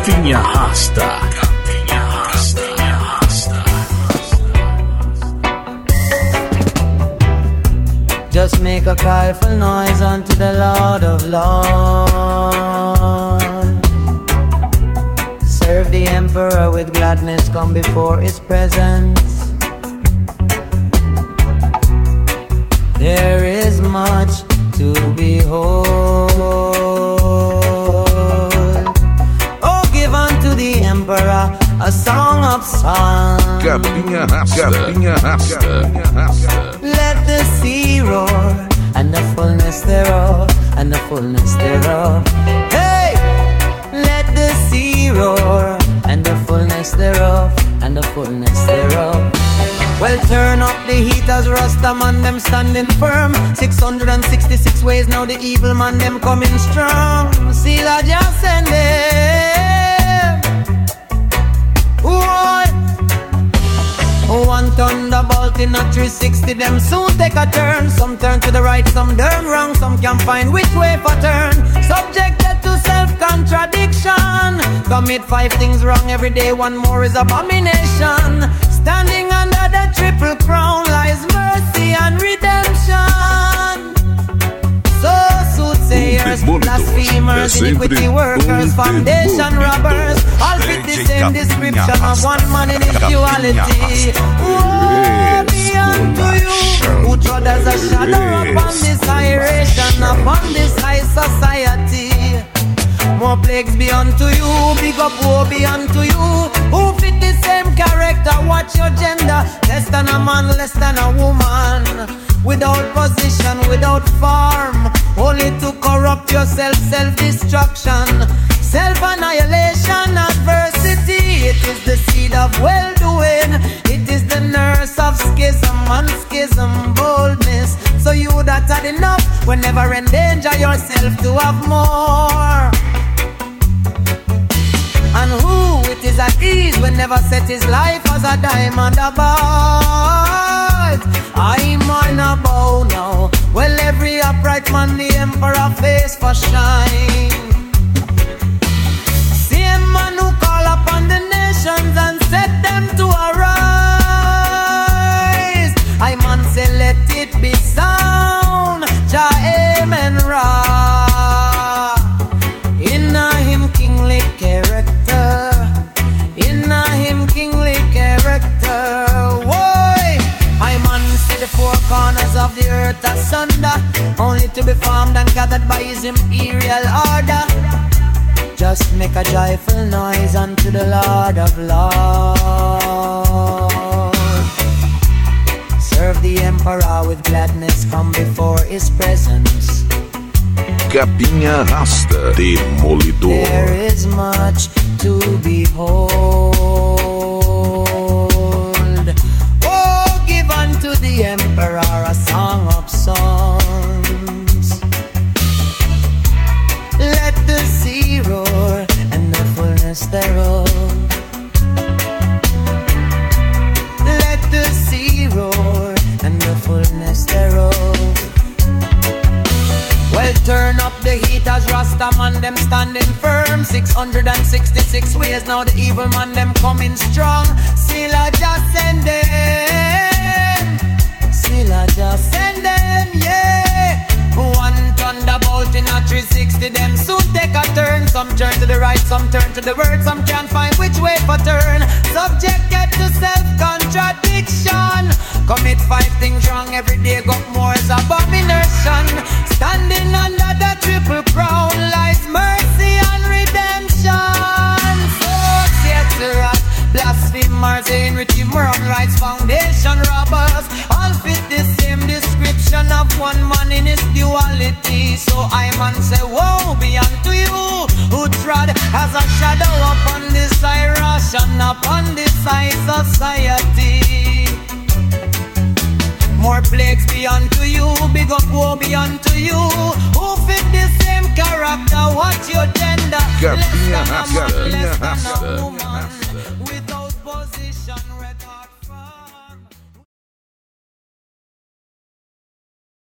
Capinha Rasta. Just make a cryful noise unto the Lord of Lords. Serve the Emperor with gladness, come before his presence. There is much to behold. Oh, give unto the Emperor a song of songs. Capinha Rasta. Let the sea roar, and the fullness thereof, and the fullness thereof. Hey! Let the sea roar, and the fullness thereof, and the fullness thereof. Well, turn up the heat as Rasta man, them standing firm. 666 ways now the evil man, them coming strong. Sila just send them. What? One thunderbolt in a 360, them soon take a turn. Some turn to the right, some turn wrong, some can't find which way for turn. Subjected to self-contradiction, commit 5 things wrong every day, one more is abomination. Standing under the triple crown lies mercy and redemption. So soothsayers, blasphemers, iniquity workers, foundation robbers, all fit the same description of one man in his duality. Woe be unto you who trod as a shadow upon this high ration, upon this high society. More plagues be unto you, big up woe be unto you who fit the same character, watch your gender, less than a man, less than a woman, without position, without form, only to corrupt yourself, self-destruction, self-annihilation, adversity. It is the seed of well-doing, it is the nurse of schism and schism, boldness. So you that had enough will never endanger yourself to have more. And who it is at ease will never set his life as a diamond about. I'm on a bow now. Well, every upright man the Emperor face for shine. Same man who call upon the nations and set them to arise. I man say let it be sound. Jah amen ra. Inna him kingly character. Inna him kingly character. Why? I man see the 4 corners of the earth asunder, only to be formed and gathered by his imperial order. Just make a joyful noise unto the Lord of Lords. Serve the Emperor with gladness, come before his presence. Capinha Rasta, Demolidor. There is much to behold. Oh, give unto the Emperor a song of songs. Let the sea roar and the fullness thereof. Let the sea roar and the fullness thereof. Well, turn up the heat as Rasta man, them standing firm. 666 ways now the evil man, them coming strong. Sila just send them. Sila just send them, yeah. One thunderbolt in a 360, them soon take a turn. Some turn to the right, some turn to the word, some can't find which way for turn. Subjected to self-contradiction, commit 5 things wrong every day, got more is abomination. Standing under the triple crown lies mercy and redemption. So Satan, blasphemers, iniquity, moral rights, foundation robbers, all fit the same description of one man in his duality. So I man say, woe be unto you who trod as a shadow upon this high ration, upon this high society. More plagues be unto you, big up woe be unto you who fit the same character, watch your gender, less than a man, less than a woman,